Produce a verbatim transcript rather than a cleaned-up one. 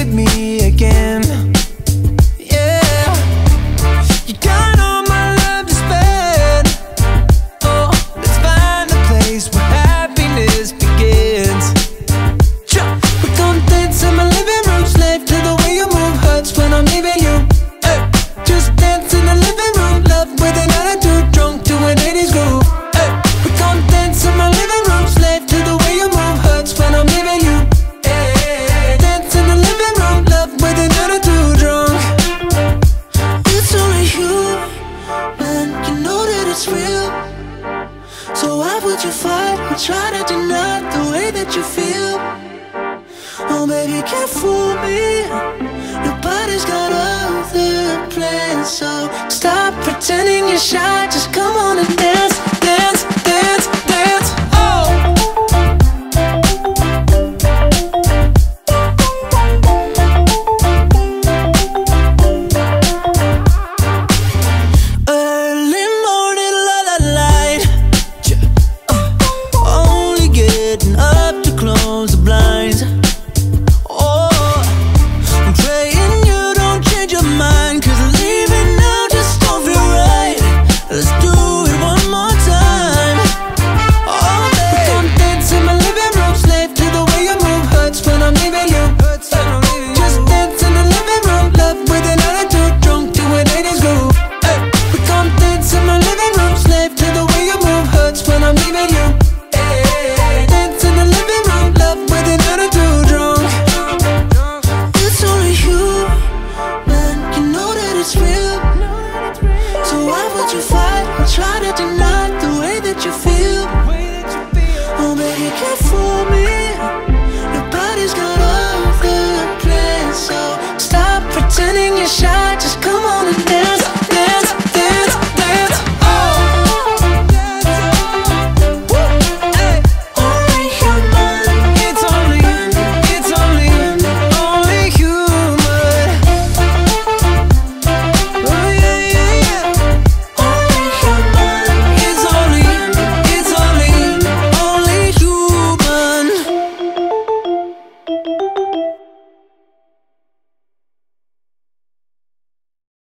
with me again. Yeah, you got all my love to spend. Oh, let's find a place where happiness begins. We're gonna dance in my living room, slave to the way you move. Hurts when I'm leaving you. Hey, just dance in the living room, love with an attitude, drunk to an eighties groove. Hey, we're gonna dance in my living room, slave to the way you move. Hurts when I'm leaving you. Hey, dance in the living room, love with an attitude, drunk. It's only you, man, you know that it's real. So why would you fight or try to deny the way that you feel? Oh baby, you can't fool me. Nobody's got other plans. So stop pretending you're shy. Just come on and dance, dance, dance, dance. Oh, early morning, la la light. uh, Only getting up to close the blinds. Try to deny the way that you feel. Oh baby, you can't fool me. Nobody's got other plans. So stop pretending you're shy.